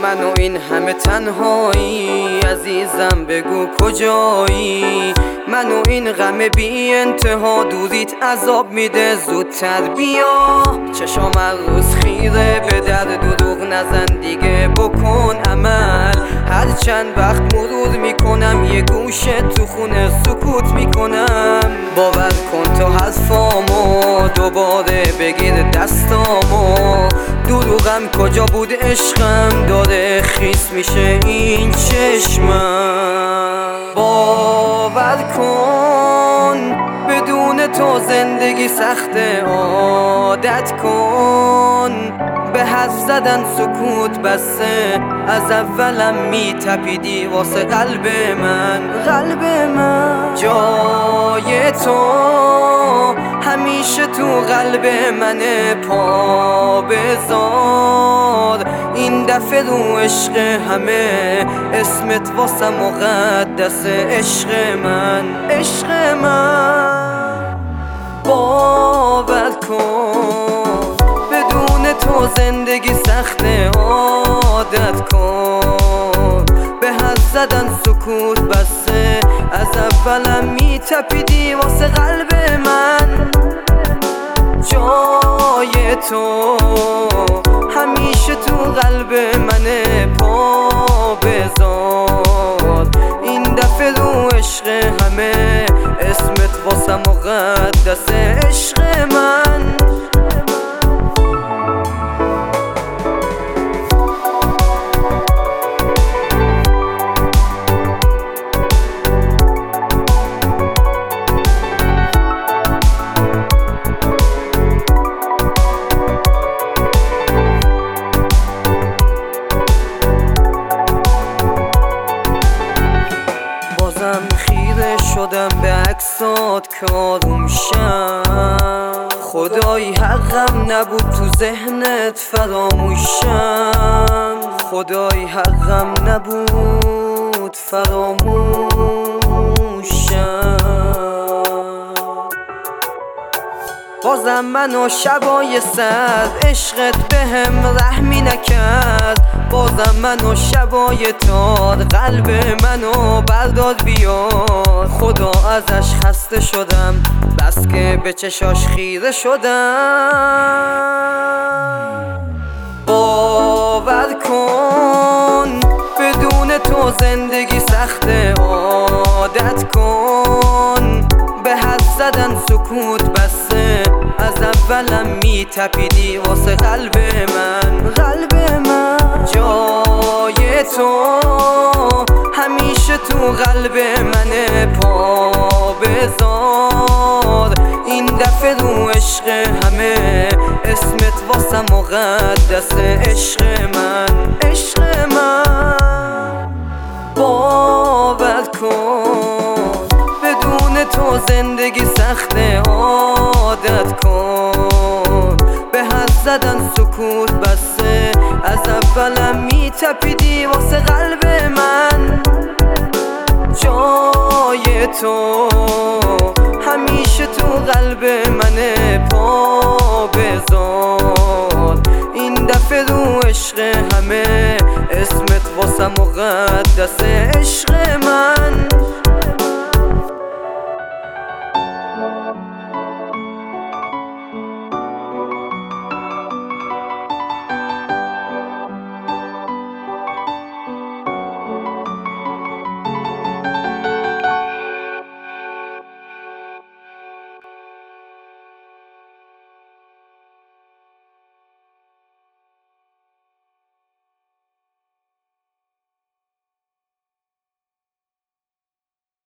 من و این همه تنهایی، عزیزم بگو کجایی؟ من و این غم بی انتها، دوریت عذاب میده، زودتر بیا. چشام هر روز خیره به در، دروغ نزن دیگه، بکن عمل. هر چند وقت مرور میکنم، یه گوشه تو خونه سکوت میکنم. باور کن تو حرفامو دوباره بگیر دستامو. دروغم کجا بود، عشقم داره خیس میشه این چشمم. باور کن بدون تو زندگی سخته، عادت کن به حرف زدن سکوت بسته. از اولم میتپیدی واسه قلب من. جای تو همیشه تو قلب منه، پا بذار این دفعه رو عشق همه. اسمت واسه مقدسه، عشق من. باور کن بدون تو زندگی سخته، عادت کن به حرف زدن سکوت بسته. از اولم میتپیدی واسه قلب من. جای تو همیشه تو قلب منه، پا بذار این دفعه رو عشق همه. اسمت واسه مقدسه، عشق من. بازم خیره شدم به عکسات که آروم شم. خدایی حقم نبود تو ذهنت فراموشم. خدایی حقم نبود فراموشم. بازم منو شبای سرد عشقت بهم رحمی نکرد. بازم منو شبای تار قلب منو بردار بیار. خدا ازش خسته شدم، بس که به چشاش خیره شدم. باور کن بدون تو زندگی سخته، عادت کن به حرف زدن سکوت بسته. از اولم میتپیدی واسه قلب من. جای تو همیشه تو قلب منه، پا بذار این دفعه رو عشق همه. اسمت واسه مقدسه، عشق من. باور کن بدون تو زندگی سخته، عادت کن به حرف زدن سکوت بسته. از اولم میتپیدی واسه قلب من. جای تو همیشه تو قلب منه، پا بذار این دفعه رو عشق همه. اسمت واسه مقدسه، عشق من.